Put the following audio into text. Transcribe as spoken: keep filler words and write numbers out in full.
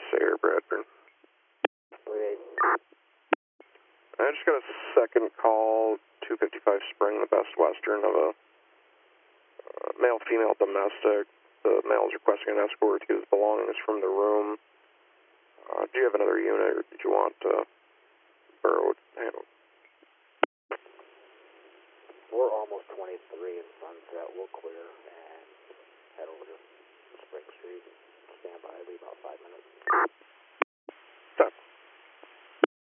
Air Bradford. Okay. I just got a second call, two fifty-five Spring, the Best Western, of a uh, male-female domestic. The male is requesting an escort to his belongings from the room. Uh, do you have another unit, or did you want uh, Burrow handled? We're almost twenty-three in Sunset. We'll